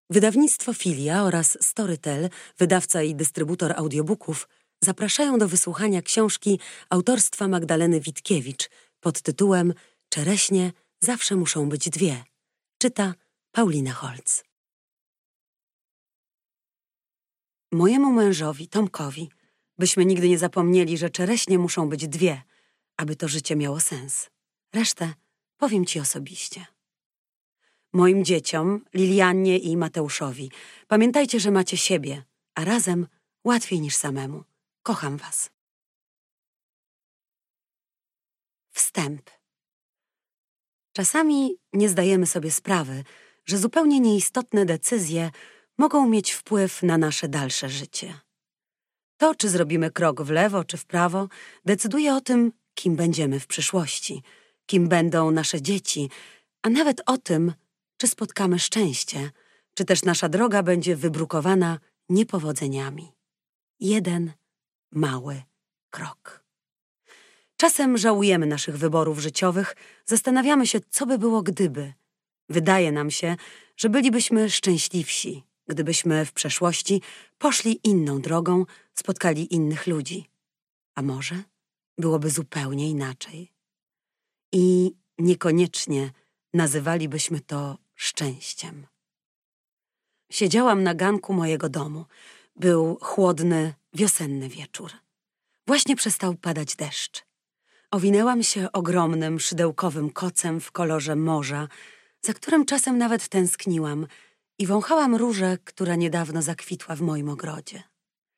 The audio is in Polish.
Wydawnictwo Filia oraz Storytel, wydawca i dystrybutor audiobooków, zapraszają do wysłuchania książki autorstwa Magdaleny Witkiewicz pod tytułem Czereśnie zawsze muszą być dwie. Czyta Paulina Holc. Mojemu mężowi, Tomkowi, byśmy nigdy nie zapomnieli, że czereśnie muszą być dwie, aby to życie miało sens. Resztę powiem ci osobiście. Moim dzieciom, Liliannie i Mateuszowi, pamiętajcie, że macie siebie, a razem łatwiej niż samemu. Kocham was. Wstęp. Czasami nie zdajemy sobie sprawy, że zupełnie nieistotne decyzje mogą mieć wpływ na nasze dalsze życie. To, czy zrobimy krok w lewo czy w prawo, decyduje o tym, kim będziemy w przyszłości, kim będą nasze dzieci, a nawet o tym, czy spotkamy szczęście, czy też nasza droga będzie wybrukowana niepowodzeniami. Jeden mały krok. Czasem żałujemy naszych wyborów życiowych, zastanawiamy się, co by było gdyby. Wydaje nam się, że bylibyśmy szczęśliwsi, gdybyśmy w przeszłości poszli inną drogą, spotkali innych ludzi. A może byłoby zupełnie inaczej. I niekoniecznie nazywalibyśmy to szczęściem. Siedziałam na ganku mojego domu. Był chłodny, wiosenny wieczór. Właśnie przestał padać deszcz. Owinęłam się ogromnym, szydełkowym kocem w kolorze morza, za którym czasem nawet tęskniłam, i wąchałam różę, która niedawno zakwitła w moim ogrodzie.